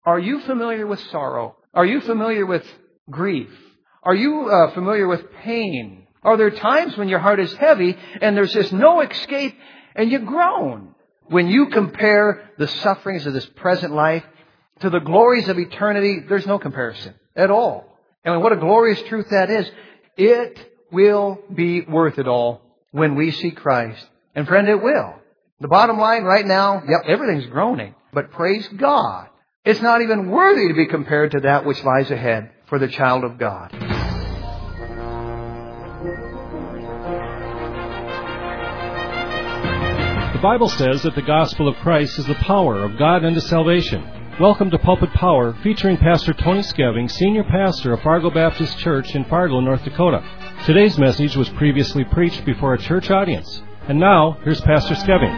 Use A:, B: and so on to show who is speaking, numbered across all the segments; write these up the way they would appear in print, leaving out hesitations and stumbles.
A: Are you familiar with sorrow? Are you familiar with grief? Are you familiar with pain? Are there times when your heart is heavy and there's just no escape and you groan? When you compare the sufferings of this present life to the glories of eternity, there's no comparison at all. And what a glorious truth that is. It will be worth it all when we see Christ. And friend, it will. The bottom line right now, everything's groaning. But praise God, it's not even worthy to be compared to that which lies ahead for the child of God.
B: The Bible says that the gospel of Christ is the power of God unto salvation. Welcome to Pulpit Power, featuring Pastor Tony Skeving, Senior Pastor of Fargo Baptist Church in Fargo, North Dakota. Today's message was previously preached before a church audience. And now, here's Pastor Skeving.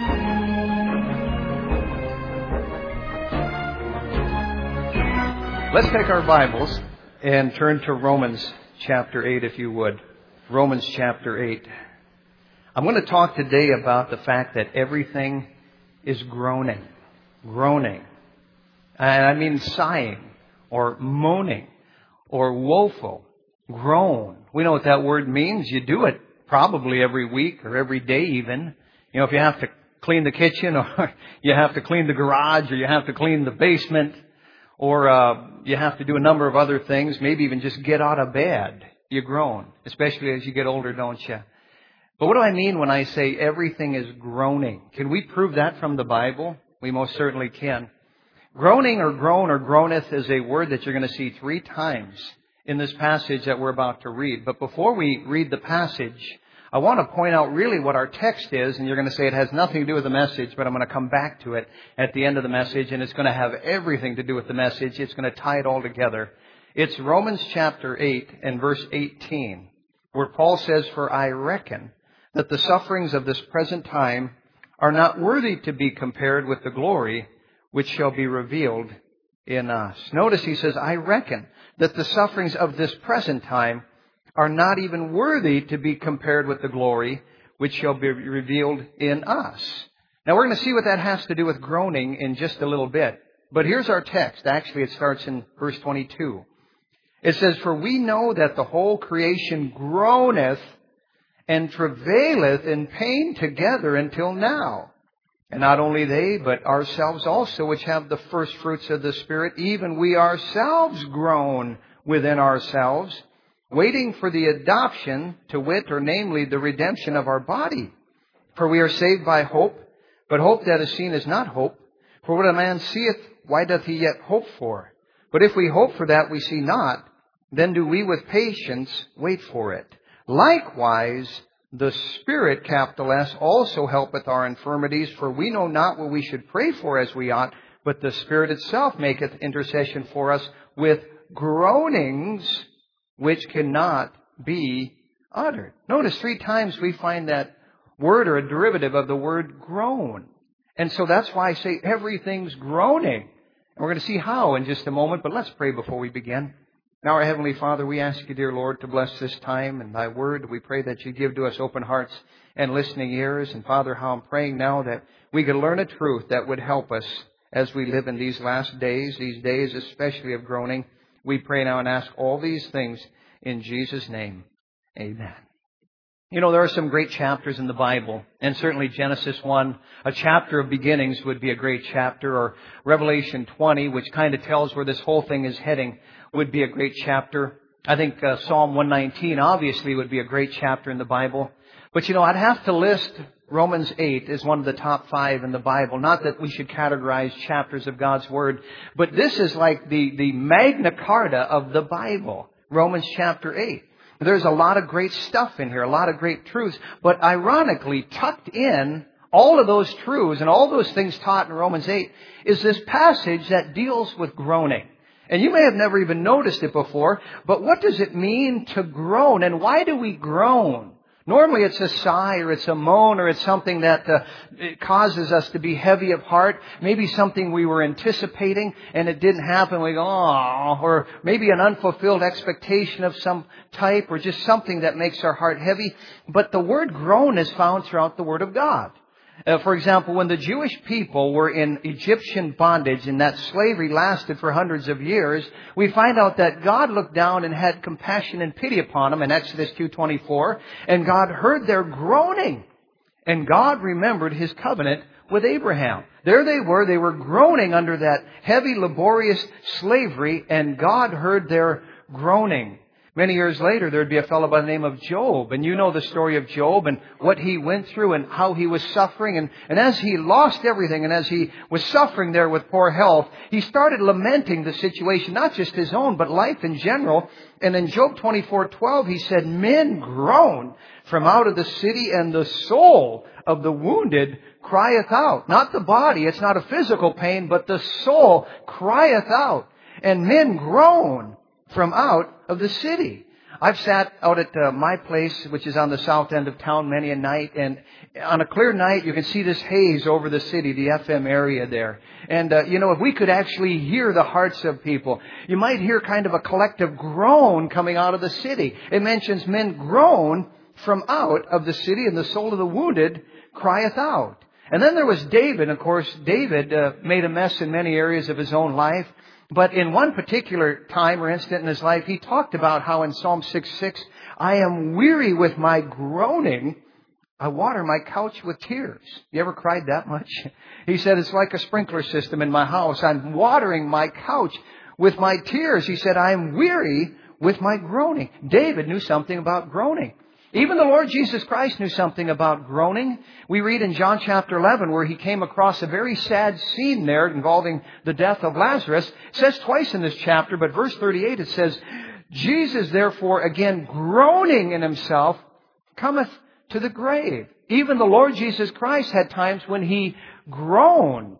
A: Let's take our Bibles and turn to Romans chapter 8, if you would. Romans chapter 8. I'm going to talk today about the fact that everything is groaning. Groaning. And I mean sighing or moaning or woeful. Groan. We know what that word means. You do it probably every week or every day even. You know, if you have to clean the kitchen or you have to clean the garage or you have to clean the basement or you have to do a number of other things, maybe even just get out of bed, you groan, especially as you get older, don't you? But what do I mean when I say everything is groaning? Can we prove that from the Bible? We most certainly can. Groaning or groan or groaneth is a word that you're going to see 3 times in this passage that we're about to read. But before we read the passage, I want to point out really what our text is, and you're going to say it has nothing to do with the message, but I'm going to come back to it at the end of the message, and it's going to have everything to do with the message. It's going to tie it all together. It's Romans chapter 8 and verse 18, where Paul says, "For I reckon that the sufferings of this present time are not worthy to be compared with the glory which shall be revealed in us." Notice he says, I reckon that the sufferings of this present time are not even worthy to be compared with the glory which shall be revealed in us. Now we're going to see what that has to do with groaning in just a little bit. But here's our text. Actually, it starts in verse 22. It says, "For we know that the whole creation groaneth and travaileth in pain together until now. And not only they, but ourselves also, which have the first fruits of the Spirit, even we ourselves groan within ourselves, waiting for the adoption, to wit, or namely, the redemption of our body. For we are saved by hope, but hope that is seen is not hope. For what a man seeth, why doth he yet hope for? But if we hope for that we see not, then do we with patience wait for it. Likewise, the Spirit, capital S, also helpeth our infirmities, for we know not what we should pray for as we ought, but the Spirit itself maketh intercession for us with groanings which cannot be uttered." Notice 3 times we find that word or a derivative of the word groan. And so that's why I say everything's groaning. And we're going to see how in just a moment, but let's pray before we begin. Now, our Heavenly Father, we ask you, dear Lord, to bless this time and thy word. We pray that you give to us open hearts and listening ears. And Father, how I'm praying now that we could learn a truth that would help us as we live in these last days, these days especially of groaning. We pray now and ask all these things in Jesus' name. Amen. You know, there are some great chapters in the Bible, and certainly Genesis 1, a chapter of beginnings would be a great chapter, or Revelation 20, which kind of tells where this whole thing is heading, would be a great chapter. I think Psalm 119 obviously would be a great chapter in the Bible. But you know, I'd have to list Romans 8 as one of the top 5 in the Bible. Not that we should categorize chapters of God's Word, but this is like the Magna Carta of the Bible, Romans chapter 8. There's a lot of great stuff in here, a lot of great truths, but ironically tucked in all of those truths and all those things taught in Romans 8 is this passage that deals with groaning. And you may have never even noticed it before, but what does it mean to groan? And why do we groan? Normally it's a sigh or it's a moan or it's something that it causes us to be heavy of heart. Maybe something we were anticipating and it didn't happen. We go, oh, or maybe an unfulfilled expectation of some type or just something that makes our heart heavy. But the word groan is found throughout the Word of God. For example, when the Jewish people were in Egyptian bondage and that slavery lasted for hundreds of years, we find out that God looked down and had compassion and pity upon them in Exodus 2:24, and God heard their groaning, and God remembered His covenant with Abraham. There they were groaning under that heavy, laborious slavery, and God heard their groaning. Many years later, there'd be a fellow by the name of Job. And you know the story of Job and what he went through and how he was suffering. And as he lost everything and as he was suffering there with poor health, he started lamenting the situation, not just his own, but life in general. And in Job 24:12, he said, "Men groan from out of the city, and the soul of the wounded crieth out." Not the body, it's not a physical pain, but the soul crieth out. And men groan from out of the city. I've sat out at my place, which is on the south end of town, many a night, and on a clear night you can see this haze over the city, the FM area there. And if we could actually hear the hearts of people, you might hear kind of a collective groan coming out of the city. It mentions men groan from out of the city, and the soul of the wounded crieth out. And then there was David. Of course, David made a mess in many areas of his own life. But in one particular time or instant in his life, he talked about how in Psalm 6:6, "I am weary with my groaning. I water my couch with tears." You ever cried that much? He said, "It's like a sprinkler system in my house. I'm watering my couch with my tears." He said, "I am weary with my groaning." David knew something about groaning. Even the Lord Jesus Christ knew something about groaning. We read in John chapter 11 where He came across a very sad scene there involving the death of Lazarus. It says twice in this chapter, but verse 38 it says, "Jesus therefore again groaning in Himself cometh to the grave." Even the Lord Jesus Christ had times when He groaned.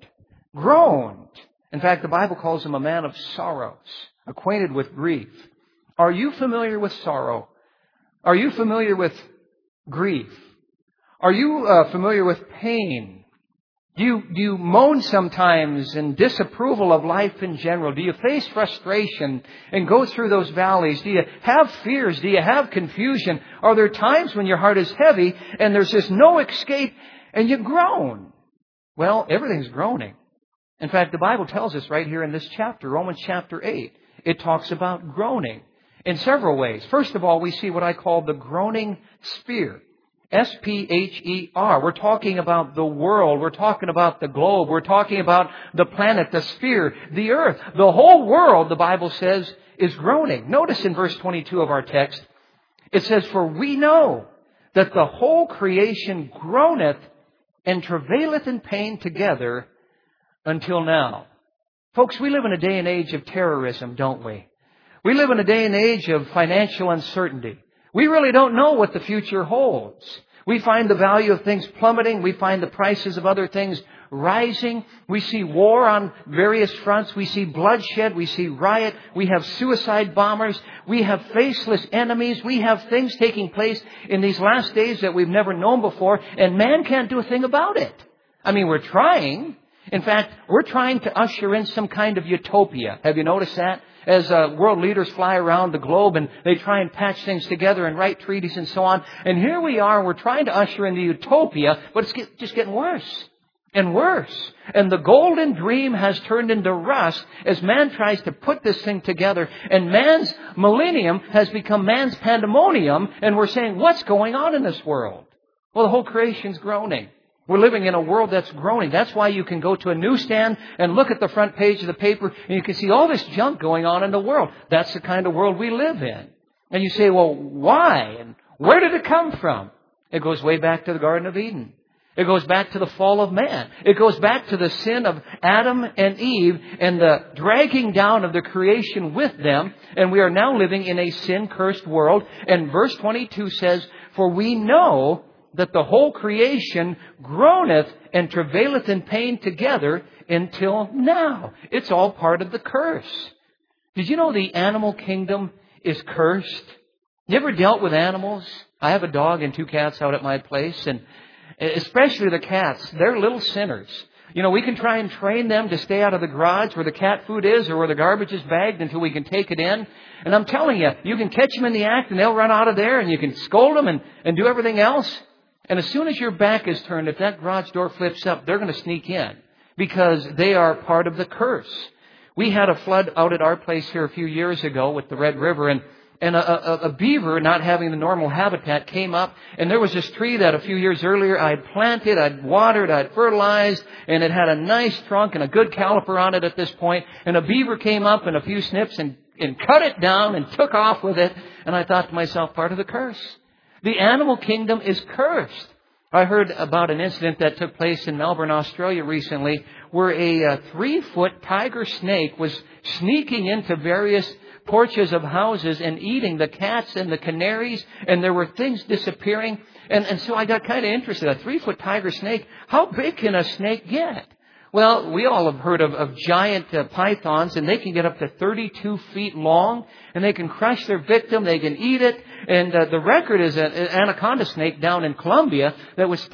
A: In fact, the Bible calls Him a man of sorrows, acquainted with grief. Are you familiar with sorrow? Are you familiar with grief? Are you familiar with pain? Do you moan sometimes in disapproval of life in general? Do you face frustration and go through those valleys? Do you have fears? Do you have confusion? Are there times when your heart is heavy and there's just no escape and you groan? Well, everything's groaning. In fact, the Bible tells us right here in this chapter, Romans chapter 8, it talks about groaning in several ways. First of all, we see what I call the groaning sphere. S-P-H-E-R. We're talking about the world. We're talking about the globe. We're talking about the planet, the sphere, the earth. The whole world, the Bible says, is groaning. Notice in verse 22 of our text, it says, "For we know that the whole creation groaneth and travaileth in pain together until now." Folks, we live in a day and age of terrorism, don't we? We live in a day and age of financial uncertainty. We really don't know what the future holds. We find the value of things plummeting. We find the prices of other things rising. We see war on various fronts. We see bloodshed. We see riot. We have suicide bombers. We have faceless enemies. We have things taking place in these last days that we've never known before, and man can't do a thing about it. I mean, we're trying. In fact, we're trying to usher in some kind of utopia. Have you noticed that? As world leaders fly around the globe and they try and patch things together and write treaties and so on. And here we are, we're trying to usher in the utopia, but it's just getting worse and worse. And the golden dream has turned into rust as man tries to put this thing together. And man's millennium has become man's pandemonium. And we're saying, what's going on in this world? Well, the whole creation's groaning. We're living in a world that's groaning. That's why you can go to a newsstand and look at the front page of the paper and you can see all this junk going on in the world. That's the kind of world we live in. And you say, well, why? And where did it come from? It goes way back to the Garden of Eden. It goes back to the fall of man. It goes back to the sin of Adam and Eve and the dragging down of the creation with them. And we are now living in a sin-cursed world. And verse 22 says, "For we know that the whole creation groaneth and travaileth in pain together until now." It's all part of the curse. Did you know the animal kingdom is cursed? You ever dealt with animals? I have a dog and 2 cats out at my place, and especially the cats, they're little sinners. You know, we can try and train them to stay out of the garage where the cat food is or where the garbage is bagged until we can take it in. And I'm telling you, you can catch them in the act and they'll run out of there and you can scold them and do everything else.
C: And as soon as your back is turned, if that garage door flips up, they're going to sneak in because they are part of the curse. We had a flood out at our place here a few years ago with the Red River, and a beaver, not having the normal habitat, came up, and there was this tree that a few years earlier I'd planted, I'd watered, I'd fertilized, and it had a nice trunk and a good caliper on it at this point, and a beaver came up and a few snips and cut it down and took off with it, and I thought to myself, part of the curse. The animal kingdom is cursed. I heard about an incident that took place in Melbourne, Australia recently, where a 3-foot tiger snake was sneaking into various porches of houses and eating the cats and the canaries, and there were things disappearing. And so I got kind of interested. A 3-foot tiger snake, how big can a snake get? Well, we all have heard of giant pythons, and they can get up to 32 feet long, and they can crush their victim, they can eat it. And the record is an anaconda snake down in Colombia that was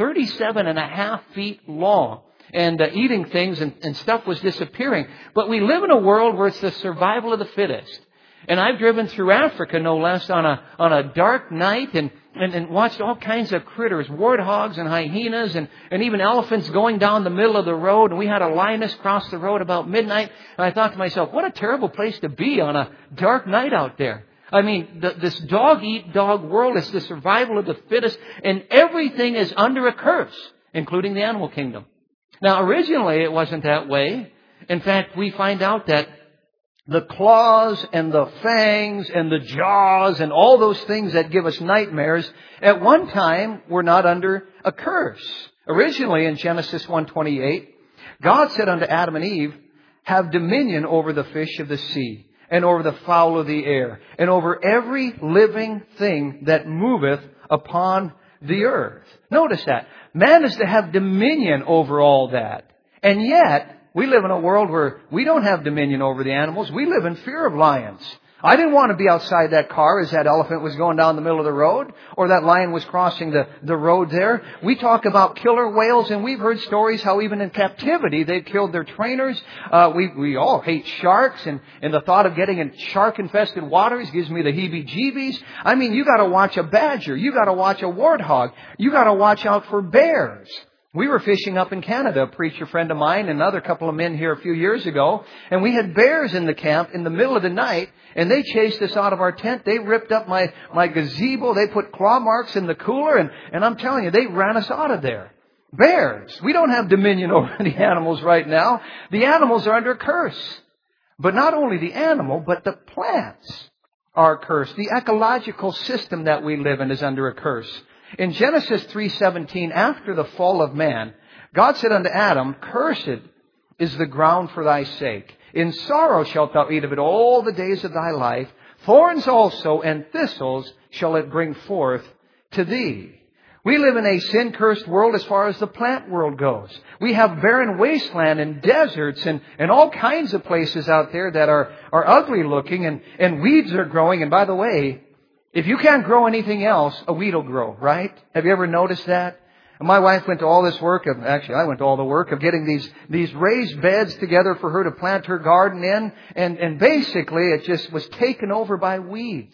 C: 37.5 feet long, and eating things, and stuff was disappearing. But we live in a world where it's the survival of the fittest. And I've driven through Africa, no less, on a dark night and watched all kinds of critters, warthogs and hyenas and even elephants going down the middle of the road. And we had a lioness cross the road about midnight. And I thought to myself, what a terrible place to be on a dark night out there. I mean, this dog-eat-dog world is the survival of the fittest, and everything is under a curse, including the animal kingdom. Now, originally it wasn't that way. In fact, we find out that the claws and the fangs and the jaws and all those things that give us nightmares at one time were not under a curse. Originally in Genesis 1:28, God said unto Adam and Eve, have dominion over the fish of the sea and over the fowl of the air and over every living thing that moveth upon the earth. Notice that. Man is to have dominion over all that. And yet, we live in a world where we don't have dominion over the animals. We live in fear of lions. I didn't want to be outside that car as that elephant was going down the middle of the road or that lion was crossing the road there. We talk about killer whales, and we've heard stories how even in captivity they've killed their trainers. We all hate sharks, and the thought of getting in shark-infested waters gives me the heebie-jeebies. I mean, you got to watch a badger. You got to watch a warthog. You got to watch out for bears. We were fishing up in Canada, a preacher friend of mine and another couple of men here a few years ago, and we had bears in the camp in the middle of the night, and they chased us out of our tent. They ripped up my gazebo. They put claw marks in the cooler, and I'm telling you, they ran us out of there. Bears. We don't have dominion over the animals right now. The animals are under a curse. But not only the animal, but the plants are cursed. The ecological system that we live in is under a curse. In Genesis 3:17, after the fall of man, God said unto Adam, cursed is the ground for thy sake. In sorrow shalt thou eat of it all the days of thy life. Thorns also and thistles shall it bring forth to thee. We live in a sin-cursed world as far as the plant world goes. We have barren wasteland and deserts and all kinds of places out there that are ugly looking, and weeds are growing. And by the way, if you can't grow anything else, a weed will grow, right? Have you ever noticed that? And my wife went to all this work of, actually I went to all the work of getting these raised beds together for her to plant her garden in. And basically it just was taken over by weeds.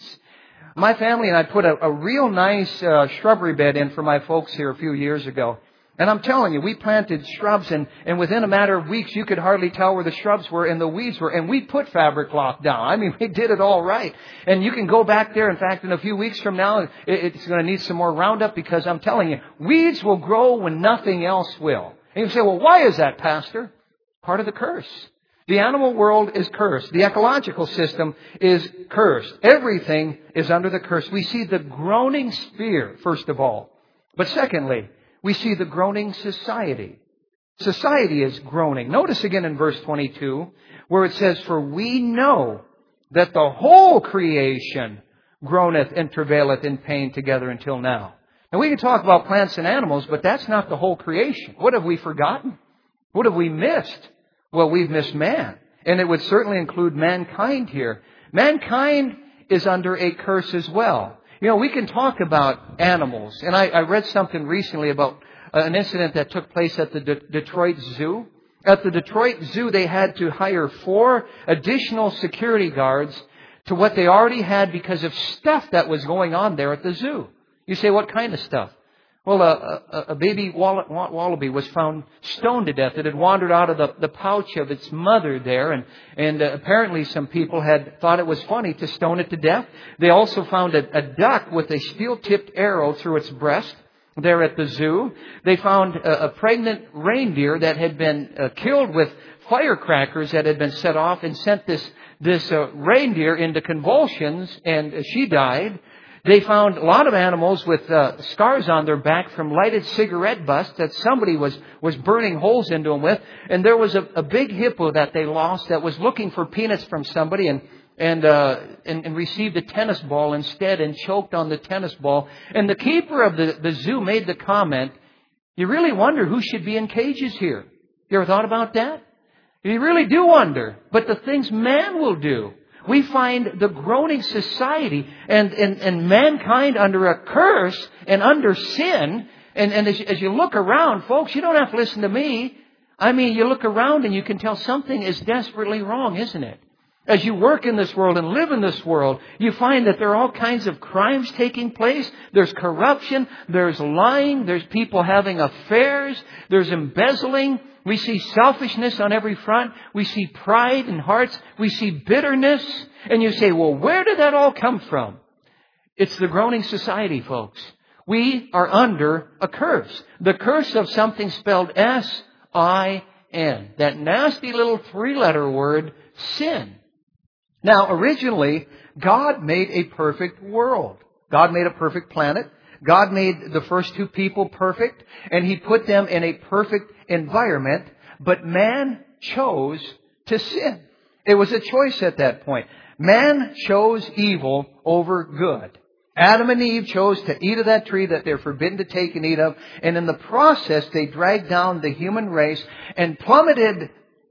C: My family and I put a real nice shrubbery bed in for my folks here a few years ago. And I'm telling you, we planted shrubs, and within a matter of weeks, you could hardly tell where the shrubs were and the weeds were. And we put fabric cloth down. I mean, we did it all right. And you can go back there. In fact, in a few weeks from now, it's going to need some more Roundup, because I'm telling you, weeds will grow when nothing else will. And you say, well, why is that, Pastor? Part of the curse. The animal world is cursed. The ecological system is cursed. Everything is under the curse. We see the groaning sphere, first of all. But secondly, we see the groaning society. Society is groaning. Notice again in verse 22 where it says, for we know that the whole creation groaneth and travaileth in pain together until now. Now we can talk about plants and animals, but that's not the whole creation. What have we forgotten? What have we missed? Well, we've missed man. And it would certainly include mankind here. Mankind is under a curse as well. You know, we can talk about animals. And I read something recently about an incident that took place at the Detroit Zoo. At the Detroit Zoo, they had to hire 4 additional security guards to what they already had because of stuff that was going on there at the zoo. You say, what kind of stuff? Well, a baby wallaby was found stoned to death. It had wandered out of the pouch of its mother there, and apparently some people had thought it was funny to stone it to death. They also found a duck with a steel-tipped arrow through its breast there at the zoo. They found a pregnant reindeer that had been killed with firecrackers that had been set off and sent this reindeer into convulsions, and she died. They found a lot of animals with scars on their back from lighted cigarette butts that somebody was burning holes into them with. And there was a big hippo that they lost that was looking for peanuts from somebody and received a tennis ball instead and choked on the tennis ball. And the keeper of the zoo made the comment, you really wonder who should be in cages here. You ever thought about that? You really do wonder. But the things man will do. We find the groaning society and mankind under a curse and under sin. And as you look around, folks, you don't have to listen to me. I mean, you look around and you can tell something is desperately wrong, isn't it? As you work in this world and live in this world, you find that there are all kinds of crimes taking place. There's corruption. There's lying. There's people having affairs. There's embezzling. We see selfishness on every front. We see pride in hearts. We see bitterness. And you say, well, where did that all come from? It's the groaning society, folks. We are under a curse. The curse of something spelled S-I-N. That nasty little 3-letter word, sin. Now, originally, God made a perfect world. God made a perfect planet. God made the first 2 people perfect, and He put them in a perfect environment, but man chose to sin. It was a choice at that point. Man chose evil over good. Adam and Eve chose to eat of that tree that they're forbidden to take and eat of, and in the process they dragged down the human race and plummeted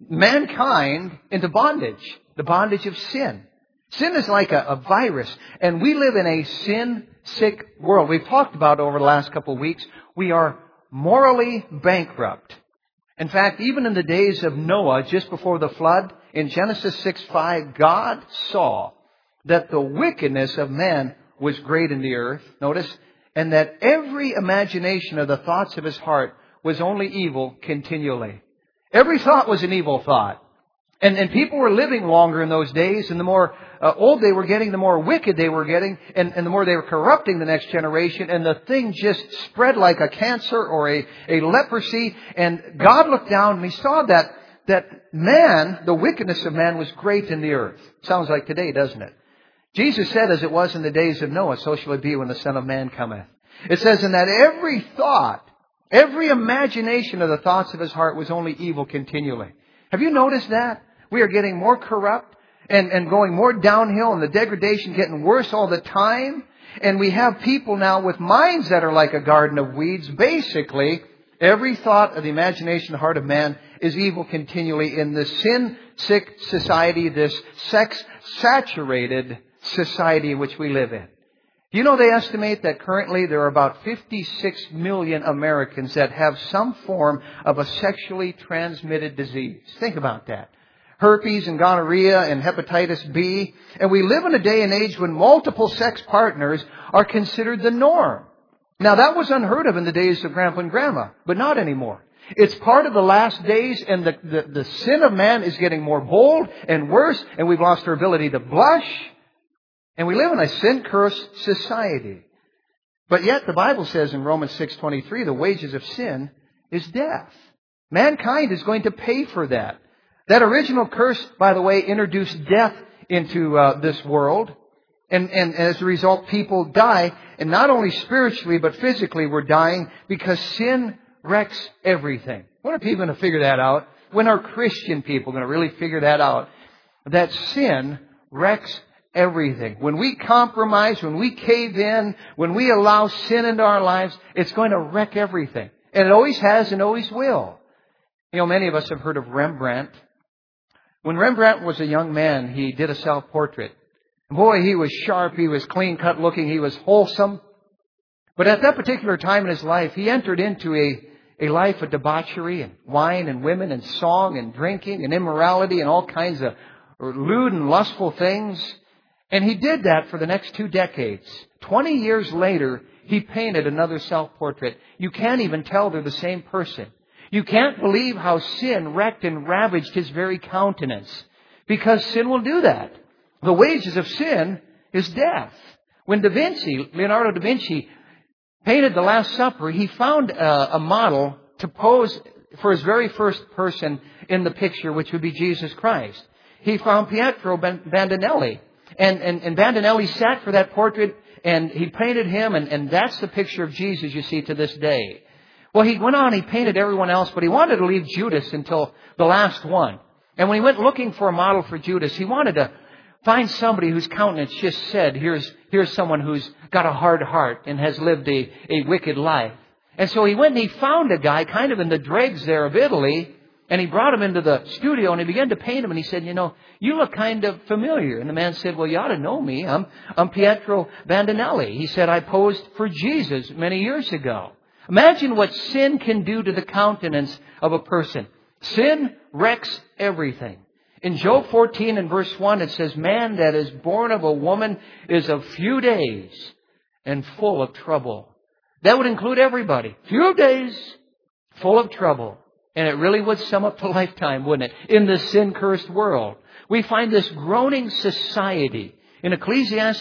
C: mankind into bondage, the bondage of sin. Sin is like a virus, and we live in a sin-sick world. We've talked about over the last couple of weeks, we are morally bankrupt. In fact, even in the days of Noah, just before the flood, in Genesis 6:5, God saw that the wickedness of man was great in the earth, notice, and that every imagination of the thoughts of his heart was only evil continually. Every thought was an evil thought. And people were living longer in those days, and the more old they were getting, the more wicked they were getting, and the more they were corrupting the next generation, and the thing just spread like a cancer or a leprosy. And God looked down and He saw that man, the wickedness of man, was great in the earth. Sounds like today, doesn't it? Jesus said, as it was in the days of Noah, so shall it be when the Son of Man cometh. It says, in that every thought, every imagination of the thoughts of his heart was only evil continually. Have you noticed that? We are getting more corrupt and going more downhill, and the degradation getting worse all the time. And we have people now with minds that are like a garden of weeds. Basically, every thought of the imagination, the heart of man, is evil continually in this sin-sick society, this sex-saturated society in which we live in. You know, they estimate that currently there are about 56 million Americans that have some form of a sexually transmitted disease. Think about that. Herpes and gonorrhea and hepatitis B. And we live in a day and age when multiple sex partners are considered the norm. Now, that was unheard of in the days of Grandpa and Grandma, but not anymore. It's part of the last days, and the sin of man is getting more bold and worse, and we've lost our ability to blush. And we live in a sin-cursed society. But yet the Bible says in Romans 6:23, the wages of sin is death. Mankind is going to pay for that. That original curse, by the way, introduced death into this world. And as a result, people die. And not only spiritually, but physically we're dying because sin wrecks everything. When are people going to figure that out? When are Christian people going to really figure that out? That sin wrecks everything. When we compromise, when we cave in, when we allow sin into our lives, it's going to wreck everything. And it always has and always will. You know, many of us have heard of Rembrandt. When Rembrandt was a young man, he did a self-portrait. Boy, he was sharp, he was clean-cut looking, he was wholesome. But at that particular time in his life, he entered into a life of debauchery and wine and women and song and drinking and immorality and all kinds of lewd and lustful things. And he did that for the next 2 decades. 20 years later, he painted another self-portrait. You can't even tell they're the same person. You can't believe how sin wrecked and ravaged his very countenance. Because sin will do that. The wages of sin is death. When Leonardo da Vinci painted the Last Supper, he found a model to pose for his very first person in the picture, which would be Jesus Christ. He found Pietro Bandinelli. And Bandinelli sat for that portrait, and he painted him, and that's the picture of Jesus you see to this day. Well, he went on, he painted everyone else, but he wanted to leave Judas until the last one. And when he went looking for a model for Judas, he wanted to find somebody whose countenance just said, here's someone who's got a hard heart and has lived a wicked life. And so he went and he found a guy kind of in the dregs there of Italy, and he brought him into the studio and he began to paint him, and he said, you look kind of familiar. And the man said, well, you ought to know me. I'm Pietro Bandinelli. He said, I posed for Jesus many years ago. Imagine what sin can do to the countenance of a person. Sin wrecks everything. In Job 14 and verse 1, it says, man that is born of a woman is of few days and full of trouble. That would include everybody. Few days, full of trouble. And it really would sum up the lifetime, wouldn't it? In the sin-cursed world. We find this groaning society. In Ecclesiastes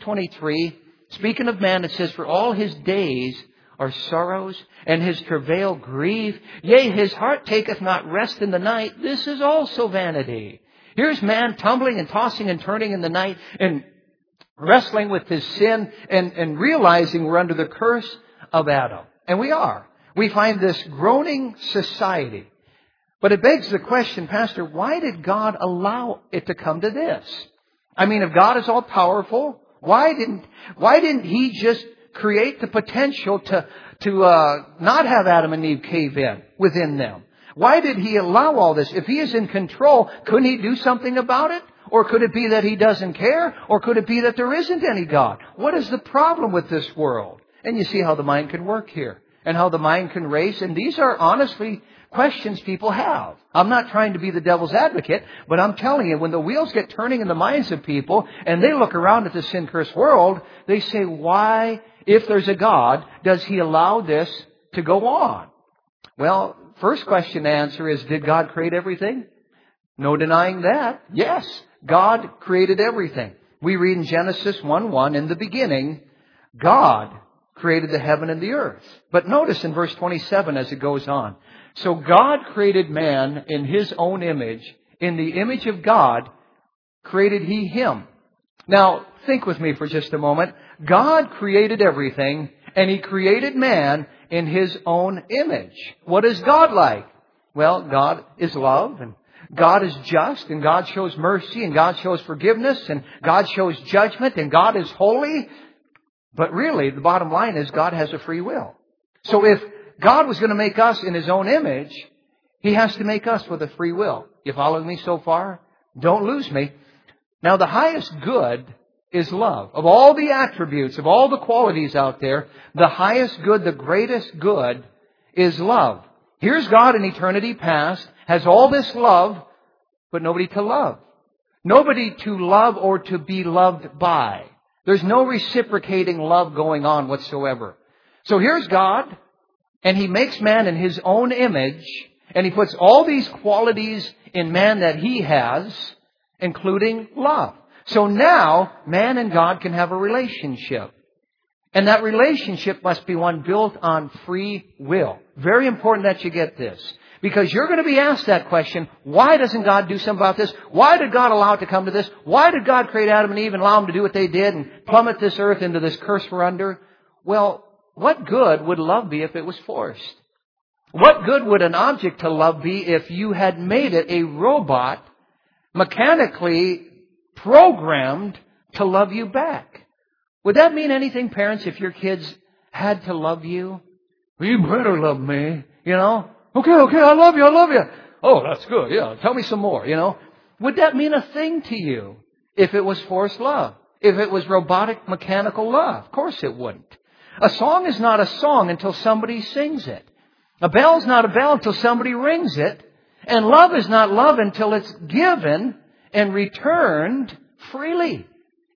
C: 2:23, speaking of man, it says, for all his days are sorrows, and his travail grief. Yea, his heart taketh not rest in the night. This is also vanity. Here's man tumbling and tossing and turning in the night and wrestling with his sin and realizing we're under the curse of Adam. And we are. We find this groaning society. But it begs the question, Pastor, why did God allow it to come to this? I mean, if God is all powerful, why didn't He just create the potential to not have Adam and Eve cave in within them? Why did He allow all this? If He is in control, couldn't He do something about it? Or could it be that He doesn't care? Or could it be that there isn't any God? What is the problem with this world? And you see how the mind can work here, and how the mind can race. And these are honestly questions people have. I'm not trying to be the devil's advocate, but I'm telling you, when the wheels get turning in the minds of people and they look around at the sin-cursed world, they say, why, if there's a God, does He allow this to go on? Well, first question to answer is, did God create everything? No denying that. Yes, God created everything. We read in Genesis 1:1, in the beginning, God created the heaven and the earth. But notice in verse 27 as it goes on. So God created man in His own image. In the image of God created He him. Now, think with me for just a moment. God created everything, and He created man in His own image. What is God like? Well, God is love, and God is just, and God shows mercy, and God shows forgiveness, and God shows judgment, and God is holy. But really, the bottom line is God has a free will. So if God was going to make us in His own image, He has to make us with a free will. You following me so far? Don't lose me. Now, the highest good is love. Of all the attributes, of all the qualities out there, the highest good, the greatest good is love. Here's God in eternity past, has all this love, but nobody to love. Nobody to love or to be loved by. There's no reciprocating love going on whatsoever. So here's God, and He makes man in His own image, and He puts all these qualities in man that He has, including love. So now, man and God can have a relationship. And that relationship must be one built on free will. Very important that you get this. Because you're going to be asked that question, why doesn't God do something about this? Why did God allow it to come to this? Why did God create Adam and Eve and allow them to do what they did and plummet this earth into this curse we're under? Well, what good would love be if it was forced? What good would an object to love be if you had made it a robot, mechanically programmed to love you back? Would that mean anything, parents, if your kids had to love you? Well, you better love me, you know? Okay, I love you. Oh, that's good, yeah, tell me some more, you know? Would that mean a thing to you if it was forced love? If it was robotic, mechanical love? Of course it wouldn't. A song is not a song until somebody sings it. A bell's not a bell until somebody rings it. And love is not love until it's given and returned freely.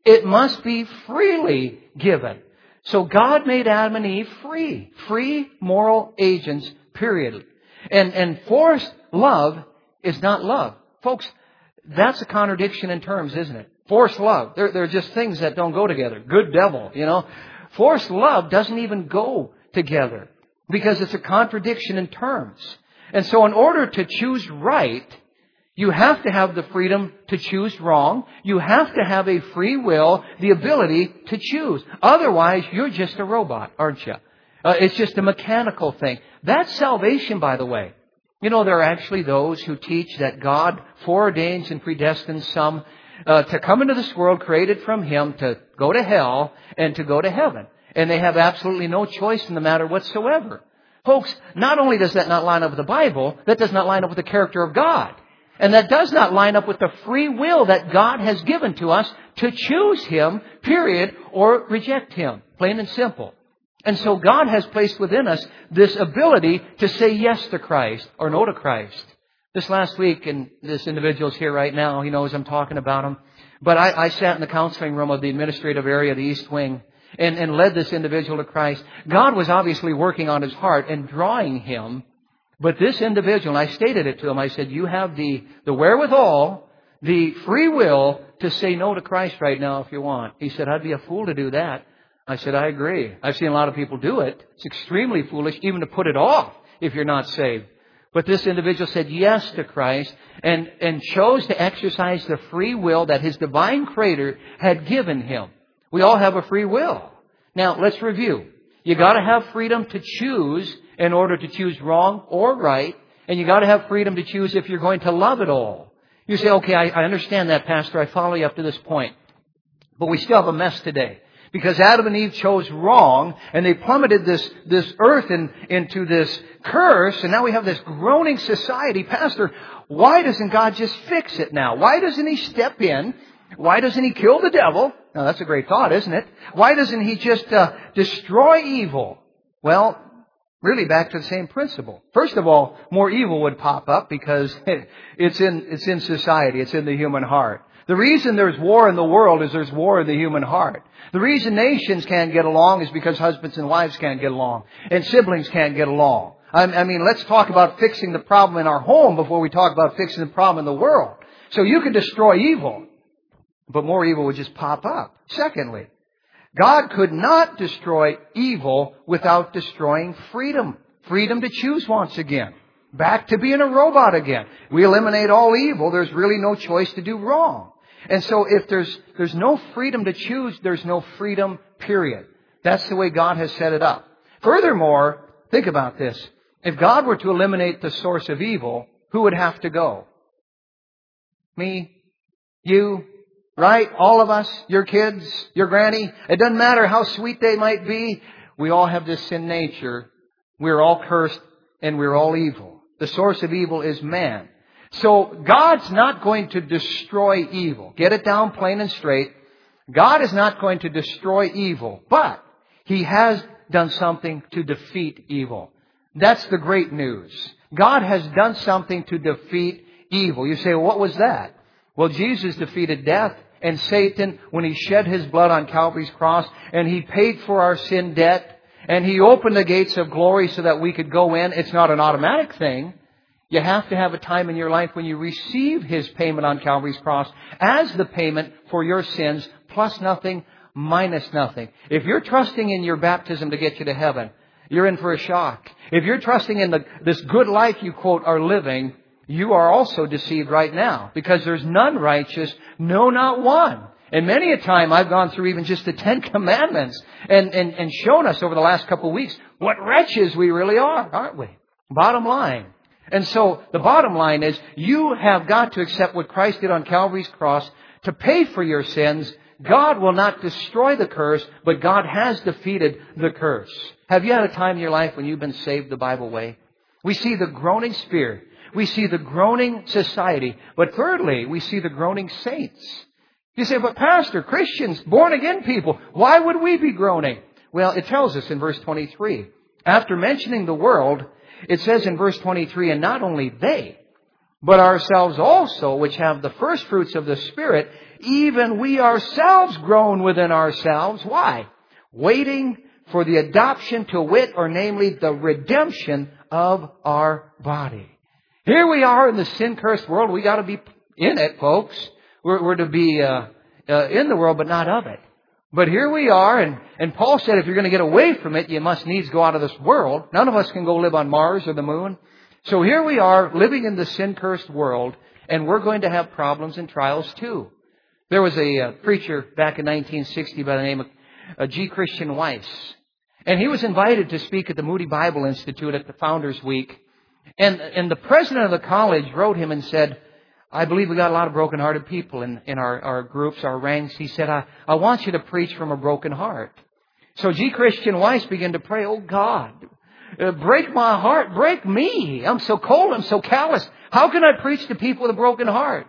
C: It must be freely given. So God made Adam and Eve free moral agents, period. And forced love is not love. Folks, that's a contradiction in terms, isn't it? Forced love. They're just things that don't go together. Good devil, you know. Forced love doesn't even go together because it's a contradiction in terms. And so in order to choose right, you have to have the freedom to choose wrong. You have to have a free will, the ability to choose. Otherwise, you're just a robot, aren't you? It's just a mechanical thing. That's salvation, by the way. You know, there are actually those who teach that God foreordains and predestines some to come into this world created from Him to go to hell and to go to heaven. And they have absolutely no choice in the matter whatsoever. Folks, not only does that not line up with the Bible, that does not line up with the character of God. And that does not line up with the free will that God has given to us to choose Him, period, or reject Him. Plain and simple. And so God has placed within us this ability to say yes to Christ or no to Christ. This last week, and this individual's here right now, he knows I'm talking about him. But I sat in the counseling room of the administrative area, the East Wing, and led this individual to Christ. God was obviously working on his heart and drawing him. But this individual, and I stated it to him, I said, you have the wherewithal, the free will to say no to Christ right now if you want. He said, I'd be a fool to do that. I said, I agree. I've seen a lot of people do it. It's extremely foolish even to put it off if you're not saved. But this individual said yes to Christ and chose to exercise the free will that his divine Creator had given him. We all have a free will. Now, let's review. You got to have freedom to choose in order to choose wrong or right. And you got to have freedom to choose if you're going to love it all. You say, okay, I understand that, Pastor. I follow you up to this point. But we still have a mess today. Because Adam and Eve chose wrong, and they plummeted this earth into this curse, and now we have this groaning society. Pastor, why doesn't God just fix it now? Why doesn't He step in? Why doesn't He kill the devil? Now, that's a great thought, isn't it? Why doesn't He just destroy evil? Well, really back to the same principle. First of all, more evil would pop up because it's in society. It's in the human heart. The reason there's war in the world is there's war in the human heart. The reason nations can't get along is because husbands and wives can't get along. And siblings can't get along. I mean, let's talk about fixing the problem in our home before we talk about fixing the problem in the world. So you can destroy evil, but more evil would just pop up. Secondly, God could not destroy evil without destroying freedom. Freedom to choose once again. Back to being a robot again. We eliminate all evil. There's really no choice to do wrong. And so if there's no freedom to choose, there's no freedom, period. That's the way God has set it up. Furthermore, think about this. If God were to eliminate the source of evil, who would have to go? Me? You? Right? All of us? Your kids? Your granny? It doesn't matter how sweet they might be. We all have this sin nature. We're all cursed and we're all evil. The source of evil is man. So God's not going to destroy evil. Get it down plain and straight. God is not going to destroy evil, but He has done something to defeat evil. That's the great news. God has done something to defeat evil. You say, well, what was that? Well, Jesus defeated death and Satan when He shed His blood on Calvary's cross, and He paid for our sin debt, and He opened the gates of glory so that we could go in. It's not an automatic thing. You have to have a time in your life when you receive His payment on Calvary's cross as the payment for your sins, plus nothing, minus nothing. If you're trusting in your baptism to get you to heaven, you're in for a shock. If you're trusting in this good life you, quote, are living, you are also deceived right now. Because there's none righteous, no, not one. And many a time I've gone through even just the 10 Commandments and shown us over the last couple of weeks what wretches we really are, aren't we? Bottom line. And so the bottom line is you have got to accept what Christ did on Calvary's cross to pay for your sins. God will not destroy the curse, but God has defeated the curse. Have you had a time in your life when you've been saved the Bible way? We see the groaning spirit. We see the groaning society. But thirdly, we see the groaning saints. You say, but Pastor, Christians, born again people, why would we be groaning? Well, it tells us in verse 23. After mentioning the world, it says in verse 23, and not only they, but ourselves also, which have the first fruits of the Spirit, even we ourselves groan within ourselves. Why? Waiting for the adoption to wit, or namely the redemption of our body. Here we are in the sin-cursed world. We got to be in it, folks. We're to be in the world, but not of it. But here we are, and Paul said if you're going to get away from it, you must needs go out of this world. None of us can go live on Mars or the moon. So here we are living in the sin-cursed world, and we're going to have problems and trials too. There was a preacher back in 1960 by the name of G. Christian Weiss. And he was invited to speak at the Moody Bible Institute at the Founders Week. And the president of the college wrote him and said, I believe we got a lot of broken-hearted people in our groups, our ranks. He said, I want you to preach from a broken heart. So G. Christian Weiss began to pray, oh God, break my heart, break me. I'm so cold, I'm so callous. How can I preach to people with a broken heart?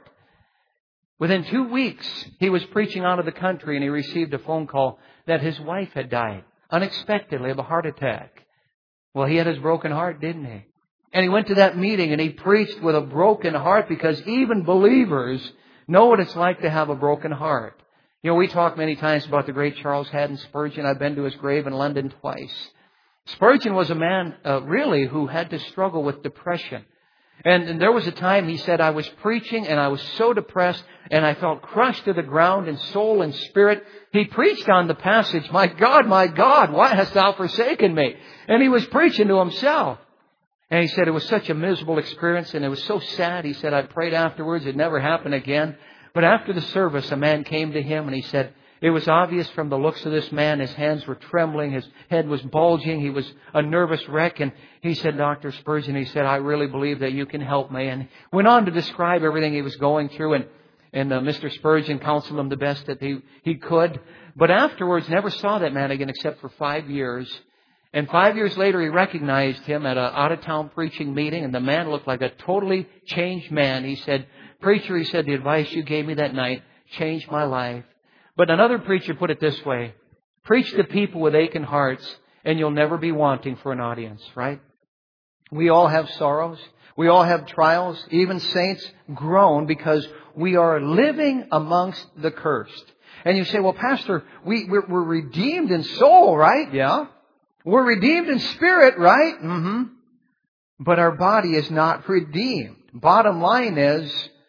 C: Within 2 weeks, he was preaching out of the country and he received a phone call that his wife had died unexpectedly of a heart attack. Well, he had his broken heart, didn't he? And he went to that meeting and he preached with a broken heart, because even believers know what it's like to have a broken heart. You know, we talk many times about the great Charles Haddon Spurgeon. I've been to his grave in London twice. Spurgeon was a man, really, who had to struggle with depression. And there was a time, he said, I was preaching and I was so depressed and I felt crushed to the ground in soul and spirit. He preached on the passage, my God, why hast thou forsaken me? And he was preaching to himself. And he said it was such a miserable experience and it was so sad. He said, I prayed afterwards, it never happened again. But after the service, a man came to him and he said, it was obvious from the looks of this man, his hands were trembling, his head was bulging, he was a nervous wreck. And he said, Dr. Spurgeon, he said, I really believe that you can help me. And went on to describe everything he was going through. And Mr. Spurgeon counseled him the best that he could. But afterwards, never saw that man again except for 5 years. And 5 years later, he recognized him at an out-of-town preaching meeting, and the man looked like a totally changed man. He said, Preacher, he said, the advice you gave me that night changed my life. But another preacher put it this way, preach to people with aching hearts, and you'll never be wanting for an audience, right? We all have sorrows. We all have trials. Even saints groan because we are living amongst the cursed. And you say, well, Pastor, we're redeemed in soul, right? Yeah. We're redeemed in spirit, right? Mm-hmm. But our body is not redeemed. Bottom line is,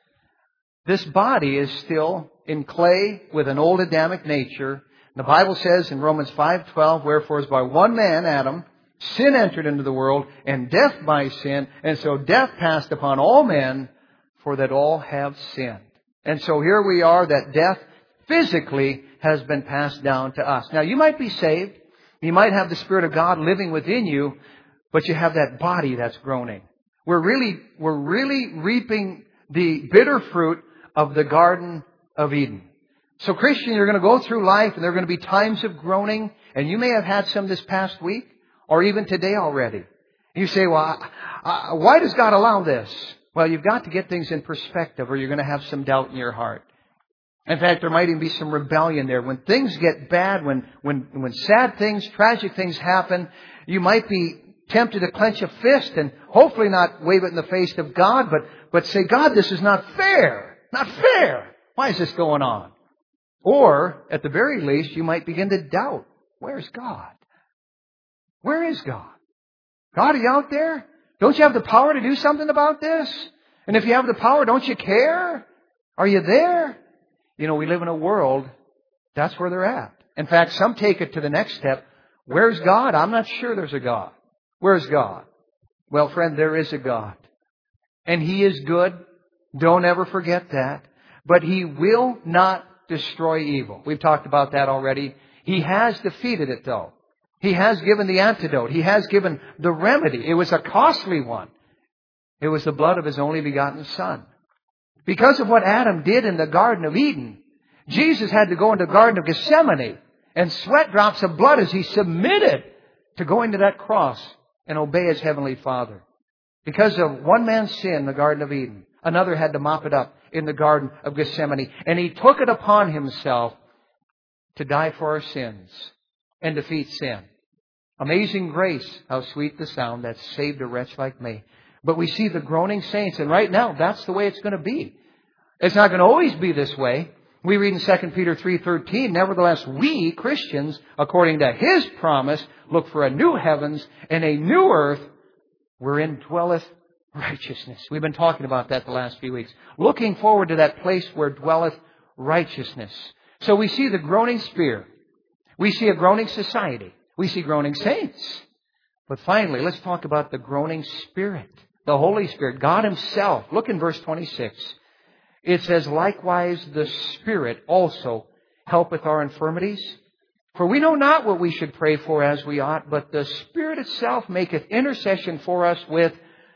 C: this body is still in clay with an old Adamic nature. The Bible says in Romans 5:12, wherefore as by one man, Adam, sin entered into the world, and death by sin, and so death passed upon all men, for that all have sinned. And so here we are, that death physically has been passed down to us. Now, you might be saved. You might have the Spirit of God living within you, but you have that body that's groaning. We're really reaping the bitter fruit of the Garden of Eden. So, Christian, you're going to go through life, and there are going to be times of groaning, and you may have had some this past week, or even today already. You say, well, why does God allow this? Well, you've got to get things in perspective, or you're going to have some doubt in your heart. In fact, there might even be some rebellion there. When things get bad, when sad things, tragic things happen, you might be tempted to clench a fist and hopefully not wave it in the face of God, but say, God, this is not fair. Not fair. Why is this going on? Or, at the very least, you might begin to doubt. Where's God? Where is God? God, are you out there? Don't you have the power to do something about this? And if you have the power, don't you care? Are you there? You know, we live in a world, that's where they're at. In fact, some take it to the next step. Where's God? I'm not sure there's a God. Where's God? Well, friend, there is a God. And He is good. Don't ever forget that. But He will not destroy evil. We've talked about that already. He has defeated it, though. He has given the antidote. He has given the remedy. It was a costly one. It was the blood of His only begotten Son. Because of what Adam did in the Garden of Eden, Jesus had to go into the Garden of Gethsemane and sweat drops of blood as He submitted to going to that cross and obey His Heavenly Father. Because of one man's sin in the Garden of Eden, another had to mop it up in the Garden of Gethsemane. And He took it upon Himself to die for our sins and defeat sin. Amazing grace, how sweet the sound that saved a wretch like me. But we see the groaning saints, and right now, that's the way it's going to be. It's not going to always be this way. We read in 2 Peter 3:13, nevertheless, we, Christians, according to His promise, look for a new heavens and a new earth wherein dwelleth righteousness. We've been talking about that the last few weeks. Looking forward to that place where dwelleth righteousness. So we see the groaning sphere. We see a groaning society. We see groaning saints. But finally, let's talk about the groaning Spirit. The Holy Spirit, God Himself. Look in verse 26. It says, likewise the Spirit also helpeth our infirmities. For we know not what we should pray for as we ought, but the Spirit itself maketh intercession for us with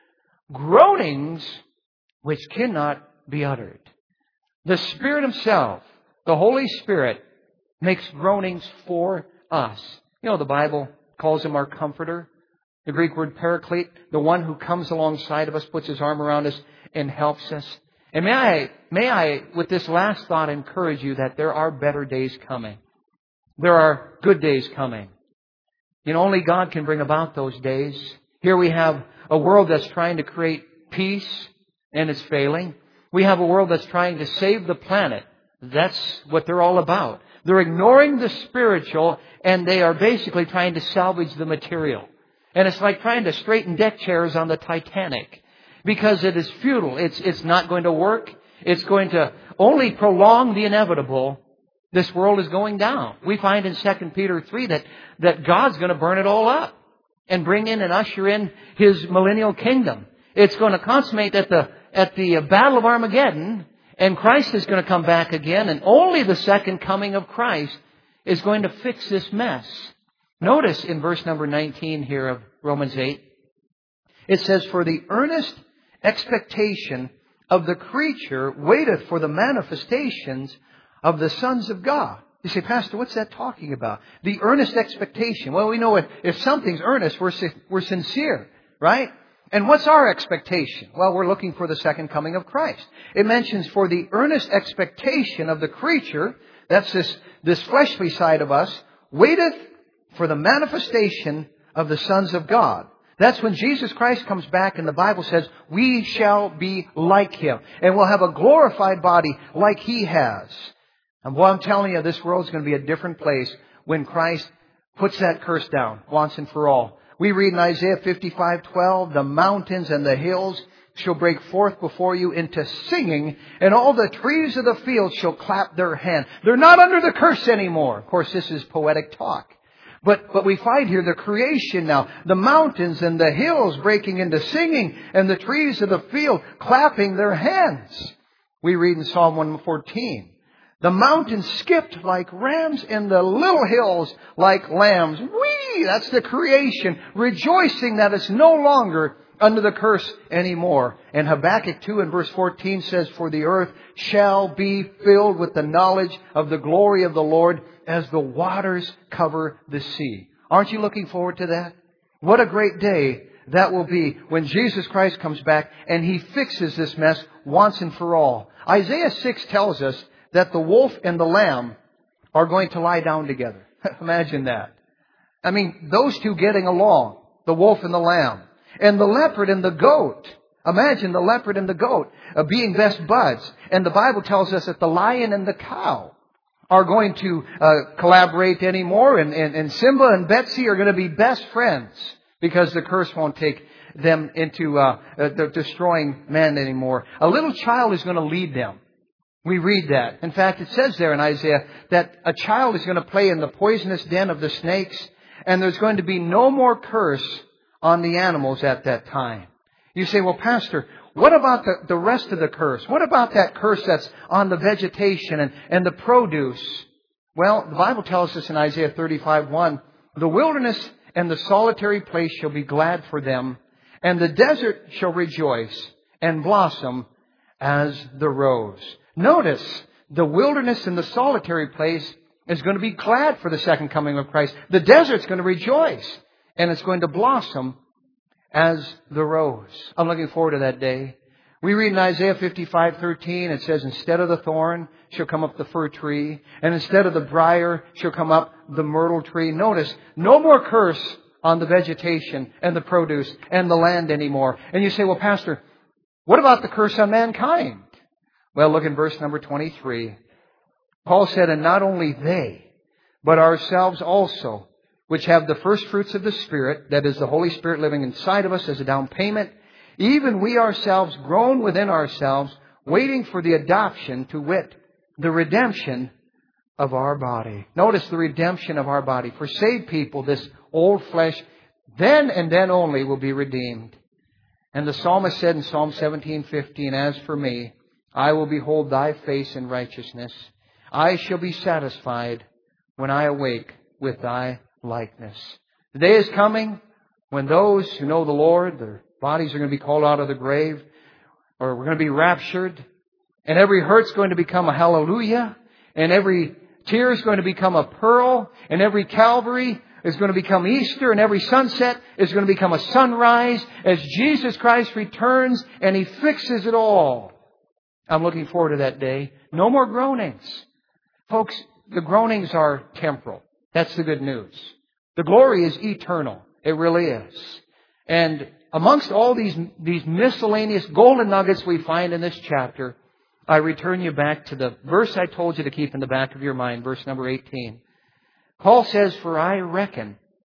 C: groanings which cannot be uttered. The Spirit Himself, the Holy Spirit, makes groanings for us. You know, the Bible calls Him our Comforter. The Greek word paraclete, the one who comes alongside of us, puts His arm around us, and helps us. And may I, with this last thought, encourage you that there are better days coming. There are good days coming. You know, only God can bring about those days. Here we have a world that's trying to create peace, and it's failing. We have a world that's trying to save the planet. That's what they're all about. They're ignoring the spiritual, and they are basically trying to salvage the material. And it's like trying to straighten deck chairs on the Titanic. Because it is futile. It's not going to work. It's going to only prolong the inevitable. This world is going down. We find in 2 Peter 3 that God's going to burn it all up and bring in and usher in His millennial kingdom. It's going to consummate at the Battle of Armageddon, and Christ is going to come back again, and only the second coming of Christ is going to fix this mess. Notice in verse number 19 here of Romans 8, it says, for the earnest expectation of the creature waiteth for the manifestations of the sons of God. You say, Pastor, what's that talking about? The earnest expectation. Well, we know if something's earnest, we're sincere, right? And what's our expectation? Well, we're looking for the second coming of Christ. It mentions for the earnest expectation of the creature, that's this fleshly side of us, waiteth for the manifestation of the sons of God. That's when Jesus Christ comes back, and the Bible says, we shall be like Him. And we'll have a glorified body like He has. And boy, I'm telling you, this world's going to be a different place when Christ puts that curse down once and for all. We read in Isaiah 55:12, the mountains and the hills shall break forth before you into singing, and all the trees of the field shall clap their hand. They're not under the curse anymore. Of course, this is poetic talk. But we find here the creation now, the mountains and the hills breaking into singing, and the trees of the field clapping their hands. We read in Psalm 114, the mountains skipped like rams, and the little hills like lambs. Whee! That's the creation, rejoicing that it's no longer under the curse anymore. And Habakkuk 2 and verse 14 says, for the earth shall be filled with the knowledge of the glory of the Lord, as the waters cover the sea. Aren't you looking forward to that? What a great day that will be when Jesus Christ comes back and He fixes this mess once and for all. Isaiah 6 tells us that the wolf and the lamb are going to lie down together. Imagine that. I mean, those two getting along, the wolf and the lamb. And the leopard and the goat. Imagine the leopard and the goat being best buds. And the Bible tells us that the lion and the cow are going to collaborate anymore. And Simba and Betsy are going to be best friends because the curse won't take them into destroying man anymore. A little child is going to lead them. We read that. In fact, it says there in Isaiah that a child is going to play in the poisonous den of the snakes, and there's going to be no more curse on the animals at that time. You say, well, Pastor, what about the rest of the curse? What about that curse that's on the vegetation and the produce? Well, the Bible tells us in Isaiah 35:1, the wilderness and the solitary place shall be glad for them, and the desert shall rejoice and blossom as the rose. Notice, the wilderness and the solitary place is going to be glad for the second coming of Christ. The desert's going to rejoice, and it's going to blossom as the rose. I'm looking forward to that day. We read in Isaiah 55:13, it says, instead of the thorn shall come up the fir tree, and instead of the briar shall come up the myrtle tree. Notice, no more curse on the vegetation and the produce and the land anymore. And you say, well, Pastor, what about the curse on mankind? Well, look in verse number 23. Paul said, and not only they, but ourselves also, which have the first fruits of the Spirit, that is the Holy Spirit living inside of us as a down payment, even we ourselves groan within ourselves, waiting for the adoption, to wit, the redemption of our body. Notice the redemption of our body. For saved people, this old flesh, then and then only will be redeemed. And the psalmist said in Psalm 17:15, as for me, I will behold thy face in righteousness. I shall be satisfied when I awake with thy likeness. The day is coming when those who know the Lord, their bodies are going to be called out of the grave, or we're going to be raptured, and every hurt's going to become a hallelujah, and every tear is going to become a pearl, and every Calvary is going to become Easter, and every sunset is going to become a sunrise as Jesus Christ returns and He fixes it all. I'm looking forward to that day. No more groanings. Folks, the groanings are temporal. That's the good news. The glory is eternal. It really is. And amongst all these miscellaneous golden nuggets we find in this chapter, I return you back to the verse I told you to keep in the back of your mind, verse number 18. Paul says, for I reckon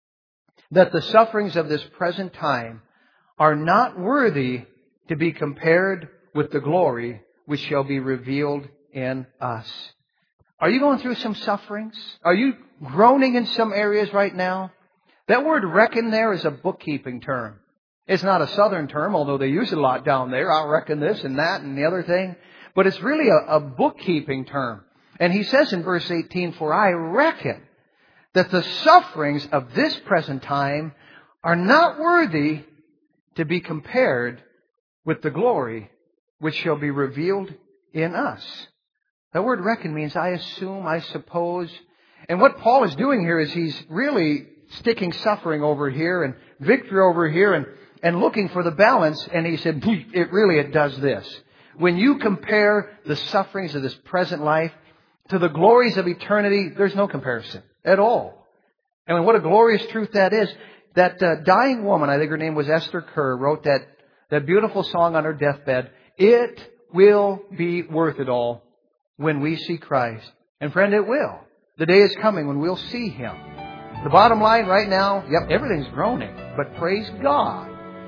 C: that the sufferings of this present time are not worthy to be compared with the glory which shall be revealed in us. Are you going through some sufferings? Are you groaning in some areas right now? That word reckon there is a bookkeeping term. It's not a southern term, although they use it a lot down there. I'll reckon this and that and the other thing. But it's really a bookkeeping term. And he says in verse 18, for I reckon that the sufferings of this present time are not worthy to be compared with the glory which shall be revealed in us. That word reckon means I assume, I suppose. And what Paul is doing here is he's really sticking suffering over here and victory over here and looking for the balance. And he said, it does this. When you compare the sufferings of this present life to the glories of eternity, there's no comparison at all. I mean, what a glorious truth that is. That dying woman, I think her name was Esther Kerr, wrote that beautiful song on her deathbed. It will be worth it all when we see Christ. And friend, it will. The day is coming when we'll see Him. The bottom line right now, everything's groaning. But praise God,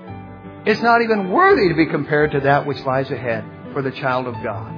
C: it's not even worthy to be compared to that which lies ahead for the child of God.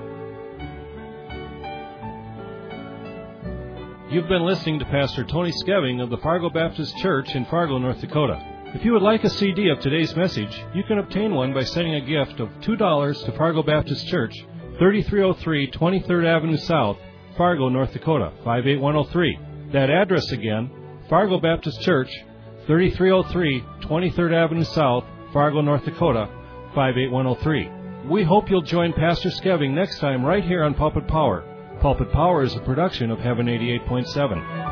B: You've been listening to Pastor Tony Skeving of the Fargo Baptist Church in Fargo, North Dakota. If you would like a CD of today's message, you can obtain one by sending a gift of $2 to Fargo Baptist Church, 3303 23rd Avenue South, Fargo, North Dakota, 58103. That address again, Fargo Baptist Church, 3303 23rd Avenue South, Fargo, North Dakota, 58103. We hope you'll join Pastor Skeving next time right here on Pulpit Power. Pulpit Power is a production of Heaven 88.7.